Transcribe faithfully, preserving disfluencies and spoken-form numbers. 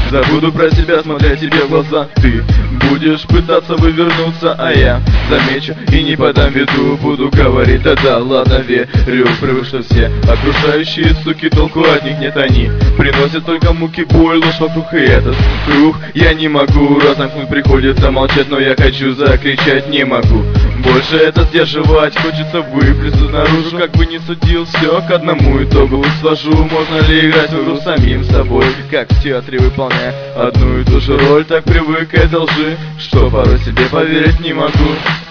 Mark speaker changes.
Speaker 1: Забуду про себя, смотря тебе в глаза. Ты будешь пытаться вывернуться, а я замечу и не подам виду. Буду говорить, да-да, ладно, верю. Привык, что все окружающие суки, толку от них нет. Они приносят только муки, боль, ложь вокруг, и этот круг я не могу разомкнуть, приходится молчать, но я хочу закричать, не могу больше это сдерживать. Хочется выплеснуть наружу, как бы не судил, все к одному итогу свожу. Можно ли играть в игру самим собой, как в театре, выполняя одну и ту же роль? Так привык к этой лжи, что порой себе поверить не могу.